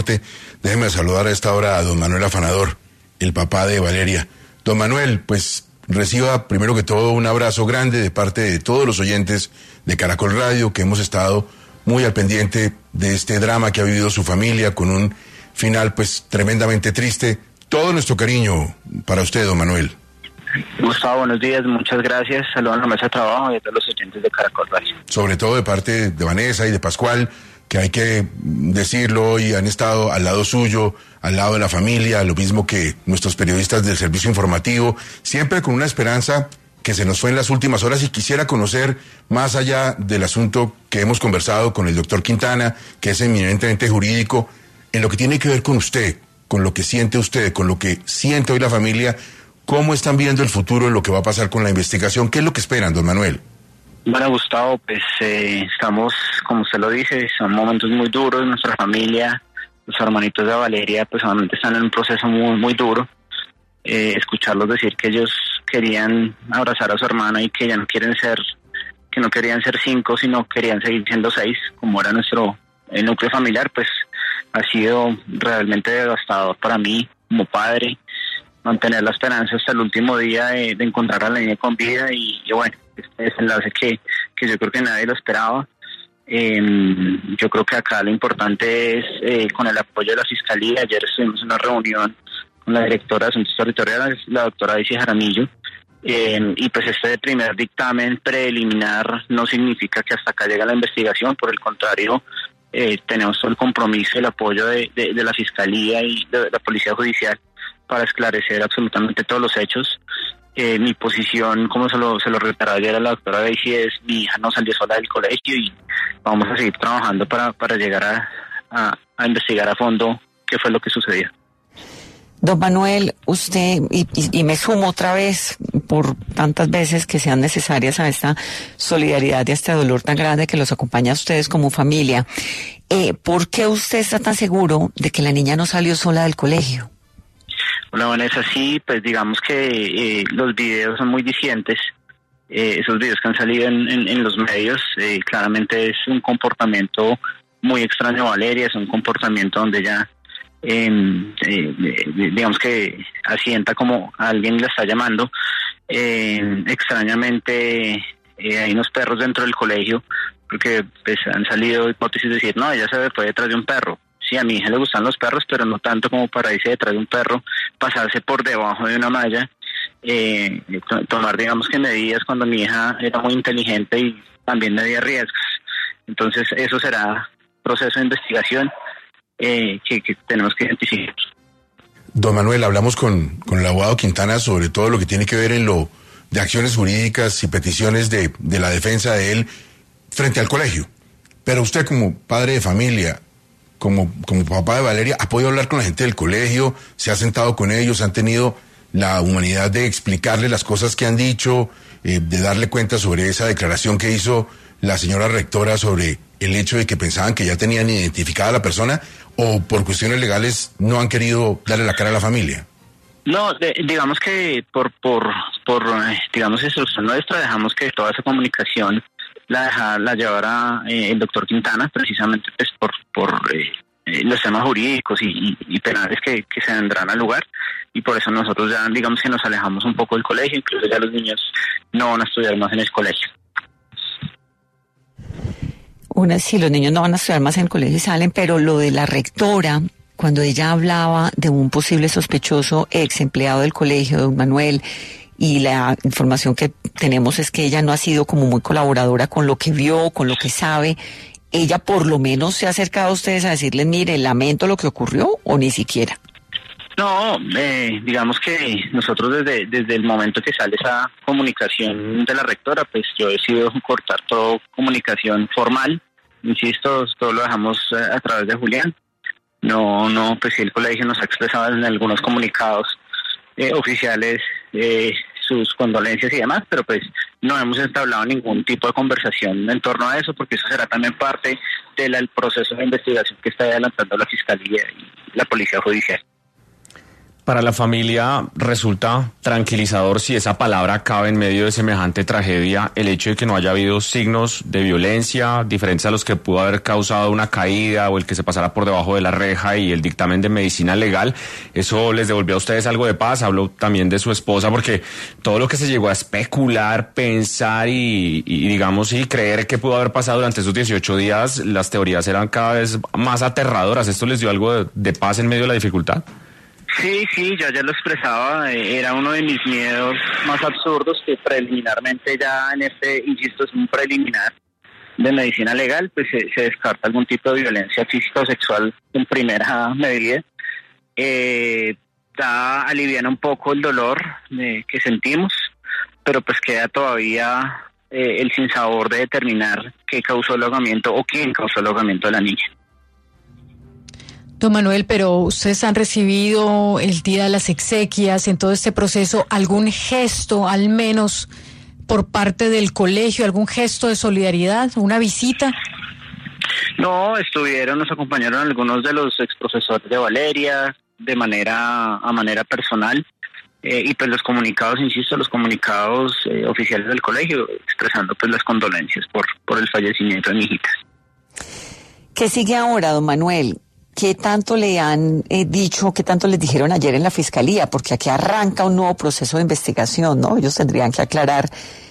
Déjeme saludar a esta hora a don Manuel Afanador, el papá de Valeria. Don Manuel, pues reciba primero que todo un abrazo grande de parte de todos los oyentes de Caracol Radio, que hemos estado muy al pendiente de este drama que ha vivido su familia, con un final pues tremendamente triste. Todo nuestro cariño para usted, don Manuel. Gustavo, buenos días, muchas gracias. Saludos a la mesa de trabajo y a todos los oyentes de Caracol Radio. Sobre todo de parte de Vanessa y de Pascual, que hay que decirlo, y han estado al lado suyo, al lado de la familia, lo mismo que nuestros periodistas del servicio informativo, siempre con una esperanza que se nos fue en las últimas horas. Y quisiera conocer, más allá del asunto que hemos conversado con el doctor Quintana, que es eminentemente jurídico, en lo que tiene que ver con usted, con lo que siente usted, con lo que siente hoy la familia, ¿cómo están viendo el futuro, lo que va a pasar con la investigación? ¿Qué es lo que esperan, don Manuel? Bueno, Gustavo, pues estamos, como usted lo dice, son momentos muy duros. Nuestra familia, los hermanitos de Valeria, pues solamente están en un proceso muy, muy duro. Escucharlos decir que ellos querían abrazar a su hermana y que ya no quieren ser, que no querían ser 5, sino querían seguir siendo 6, como era nuestro núcleo familiar, pues ha sido realmente devastador para mí como padre. Mantener la esperanza hasta el último día de encontrar a la niña con vida y bueno, este desenlace que yo creo que nadie lo esperaba. Yo creo que acá lo importante es con el apoyo de la Fiscalía. Ayer estuvimos en una reunión con la directora de Asuntos Territoriales, la doctora Daisy Jaramillo, y pues este primer dictamen preliminar no significa que hasta acá llega la investigación, por el contrario, tenemos todo el compromiso y el apoyo de la Fiscalía y de la Policía Judicial para esclarecer absolutamente todos los hechos. Mi posición, como se lo reiteraba ayer a la doctora Daisy, es: mi hija no salió sola del colegio y vamos a seguir trabajando para llegar a investigar a fondo qué fue lo que sucedió. Don Manuel, usted, y me sumo otra vez por tantas veces que sean necesarias a esta solidaridad y a este dolor tan grande que los acompaña a ustedes como familia, ¿por qué usted está tan seguro de que la niña no salió sola del colegio? Hola Vanessa, sí, pues digamos que los videos son muy dicientes. Esos videos que han salido en los medios, claramente es un comportamiento muy extraño a Valeria, es un comportamiento donde ella, digamos que asienta como alguien la está llamando. Extrañamente hay unos perros dentro del colegio, porque pues han salido hipótesis de decir, no, ella se fue detrás de un perro. Sí, a mi hija le gustan los perros, pero no tanto como para irse detrás de un perro, pasarse por debajo de una malla, tomar, digamos que medidas cuando mi hija era muy inteligente y también medía riesgos. Entonces, eso será proceso de investigación que tenemos que identificar. Don Manuel, hablamos con el abogado Quintana sobre todo lo que tiene que ver en lo de acciones jurídicas y peticiones de la defensa de él frente al colegio. Pero usted, como padre de familia, como papá de Valeria, ¿ha podido hablar con la gente del colegio? ¿Se ha sentado con ellos? ¿Han tenido la humanidad de explicarle las cosas que han dicho, de darle cuenta sobre esa declaración que hizo la señora rectora sobre el hecho de que pensaban que ya tenían identificada a la persona, o por cuestiones legales no han querido darle la cara a la familia? No, digamos que por digamos instrucción nuestra dejamos que toda esa comunicación la llevara el doctor Quintana, precisamente pues por los temas jurídicos y penales que se vendrán al lugar, y por eso nosotros ya digamos que nos alejamos un poco del colegio. Incluso ya los niños no van a estudiar más en el colegio. Sí, los niños no van a estudiar más en el colegio y salen, pero lo de la rectora, cuando ella hablaba de un posible sospechoso ex empleado del colegio, don Manuel, y la información que tenemos es que ella no ha sido como muy colaboradora con lo que vio, con lo que sabe. ¿Ella por lo menos se ha acercado a ustedes a decirles, mire, lamento lo que ocurrió, o ni siquiera? No, digamos que nosotros desde el momento que sale esa comunicación de la rectora, pues yo decido cortar toda comunicación formal. Insisto, todo lo dejamos a través de Julián. No, pues sí, el colegio nos ha expresado en algunos comunicados oficiales sus condolencias y demás, pero pues no hemos entablado ningún tipo de conversación en torno a eso, porque eso será también parte del proceso de investigación que está adelantando la Fiscalía y la Policía Judicial. Para la familia resulta tranquilizador, si esa palabra cabe en medio de semejante tragedia, el hecho de que no haya habido signos de violencia diferentes a los que pudo haber causado una caída o el que se pasara por debajo de la reja, y el dictamen de medicina legal. ¿Eso les devolvió a ustedes algo de paz? Hablo también de su esposa, porque todo lo que se llegó a especular, pensar y digamos, y creer que pudo haber pasado durante esos 18 días, las teorías eran cada vez más aterradoras. ¿Esto les dio algo de paz en medio de la dificultad? Sí, yo ya lo expresaba, era uno de mis miedos más absurdos, que preliminarmente ya en insisto, es un preliminar de medicina legal, pues se descarta algún tipo de violencia física o sexual en primera medida. Aliviana un poco el dolor que sentimos, pero pues queda todavía el sinsabor de determinar qué causó el ahogamiento o quién causó el ahogamiento de la niña. Don Manuel, pero ustedes han recibido el día de las exequias, en todo este proceso, algún gesto, al menos por parte del colegio, algún gesto de solidaridad, una visita. No, nos acompañaron algunos de los exprofesores de Valeria a manera personal, y pues los comunicados oficiales del colegio, expresando pues las condolencias por el fallecimiento de mi hijita. ¿Qué sigue ahora, don Manuel? ¿Qué tanto le han dicho, qué tanto les dijeron ayer en la fiscalía? Porque aquí arranca un nuevo proceso de investigación, ¿no? Ellos tendrían que aclarar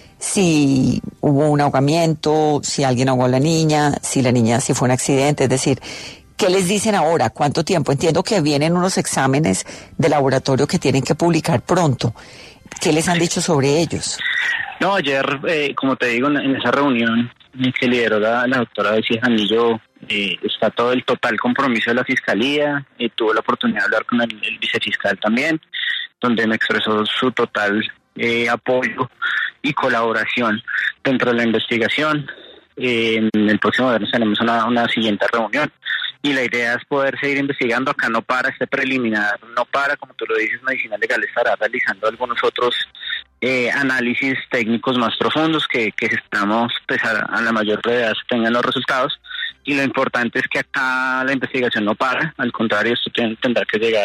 si hubo un ahogamiento, si alguien ahogó a la niña, si fue un accidente. Es decir, ¿qué les dicen ahora? ¿Cuánto tiempo? Entiendo que vienen unos exámenes de laboratorio que tienen que publicar pronto. ¿Qué les han dicho sobre ellos? No, ayer, como te digo, en esa reunión que lideró la doctora Betsy Jaramillo, está todo el total compromiso de la fiscalía. Tuve la oportunidad de hablar con el vicefiscal también, donde me expresó su total apoyo y colaboración dentro de la investigación. En el próximo viernes tenemos una siguiente reunión, y la idea es poder seguir investigando. Acá no para este preliminar, no para, como tú lo dices, Medicina Legal estará realizando algunos otros análisis técnicos más profundos que esperamos pues a la mayor brevedad se tengan los resultados. Y lo importante es que acá la investigación no para, al contrario, esto tendrá que llegar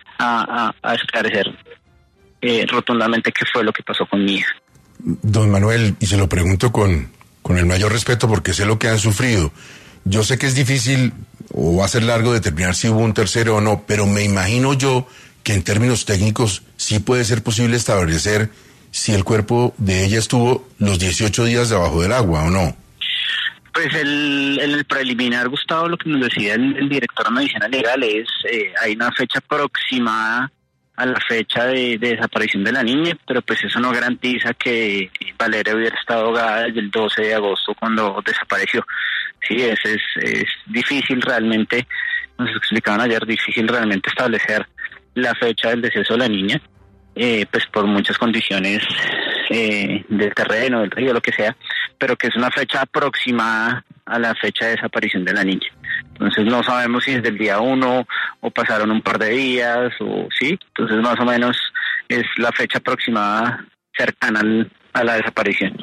a esclarecer rotundamente qué fue lo que pasó con mi hija. Don Manuel, y se lo pregunto con el mayor respeto porque sé lo que han sufrido. Yo sé que es difícil o va a ser largo determinar si hubo un tercero o no, pero me imagino yo que en términos técnicos sí puede ser posible establecer si el cuerpo de ella estuvo los 18 días debajo del agua o no. Pues en el preliminar, Gustavo, lo que nos decía el director de Medicina Legal es hay una fecha aproximada a la fecha de desaparición de la niña, pero pues eso no garantiza que Valeria hubiera estado ahogada desde el 12 de agosto cuando desapareció. Sí, es difícil realmente, nos explicaban ayer, difícil realmente establecer la fecha del deceso de la niña, pues por muchas condiciones del terreno, del río, lo que sea, pero que es una fecha aproximada a la fecha de desaparición de la niña. Entonces no sabemos si es del día 1 o pasaron un par de días o sí, entonces más o menos es la fecha aproximada cercana a la desaparición.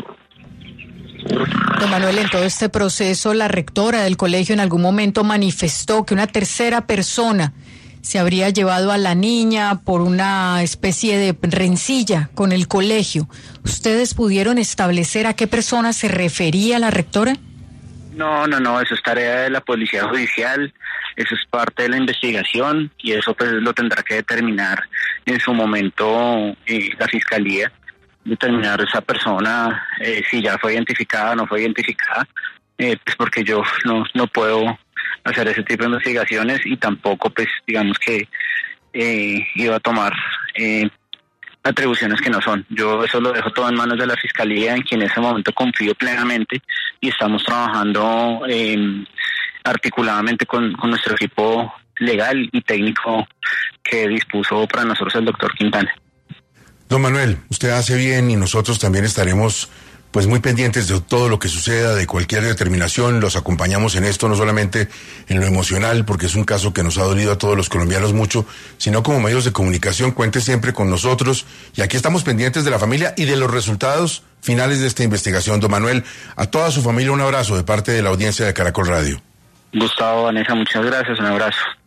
Don Manuel, en todo este proceso, la rectora del colegio en algún momento manifestó que una tercera persona se habría llevado a la niña por una especie de rencilla con el colegio. ¿Ustedes pudieron establecer a qué persona se refería la rectora? No, eso es tarea de la policía judicial, eso es parte de la investigación y eso pues lo tendrá que determinar en su momento la fiscalía, determinar esa persona si ya fue identificada o no fue identificada, pues porque yo no puedo hacer ese tipo de investigaciones y tampoco pues digamos que iba a tomar atribuciones que no son. Yo eso lo dejo todo en manos de la fiscalía, en quien en ese momento confío plenamente, y estamos trabajando articuladamente con nuestro equipo legal y técnico que dispuso para nosotros el doctor Quintana. Don Manuel, usted hace bien y nosotros también estaremos pues muy pendientes de todo lo que suceda, de cualquier determinación. Los acompañamos en esto, no solamente en lo emocional, porque es un caso que nos ha dolido a todos los colombianos mucho, sino como medios de comunicación. Cuente siempre con nosotros y aquí estamos pendientes de la familia y de los resultados finales de esta investigación. Don Manuel, a toda su familia un abrazo de parte de la audiencia de Caracol Radio. Gustavo, Vanessa, muchas gracias, un abrazo.